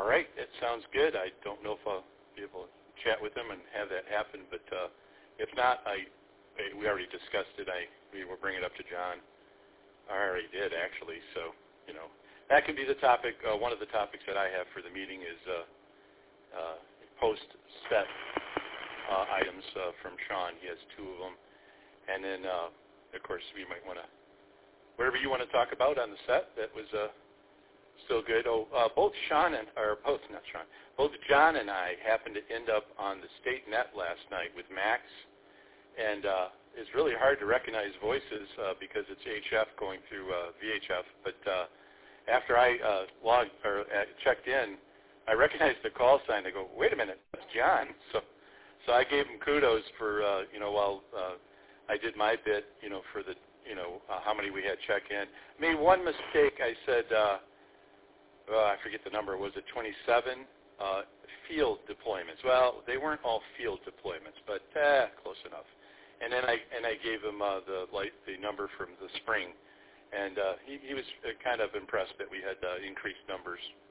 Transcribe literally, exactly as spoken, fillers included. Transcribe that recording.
right, it sounds good. I don't know if I'll be able to chat with him and have that happen, but uh, if not, I, I we already discussed it. I we will bring it up to John. I already did actually. So you know, that can be the topic. Uh, one of the topics that I have for the meeting is uh, uh, post-set uh, items uh, from Sean. He has two of them, and then uh, of course we might want to whatever you want to talk about on the set. That was. Uh, Still good. Oh, uh, both Sean and, or both, not Sean, both John and I happened to end up on the state net last night with Max, and uh, it's really hard to recognize voices uh, because it's H F going through uh, V H F. But uh, after I uh, logged or uh, checked in, I recognized the call sign. I go, wait a minute, that's John. So, so I gave him kudos for uh, you know while uh, I did my bit, you know, for the you know uh, how many we had check in. Made one mistake. I said. Uh, Uh, I forget the number. Was it twenty-seven uh, field deployments? Well, they weren't all field deployments, but eh, close enough. And then I and I gave him uh, the like the number from the spring, and uh, he, he was uh, kind of impressed that we had uh, increased numbers